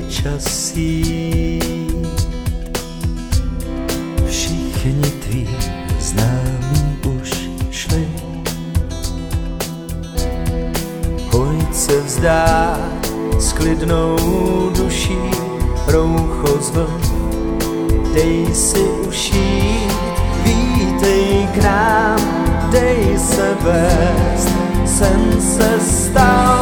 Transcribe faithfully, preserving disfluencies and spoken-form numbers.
čas jít. Všichni tví známí už šli. Pojď se vzdát s klidnou duší, roucho zvln, dej si ušít, vítej k nám, dej se vést, sen se stal.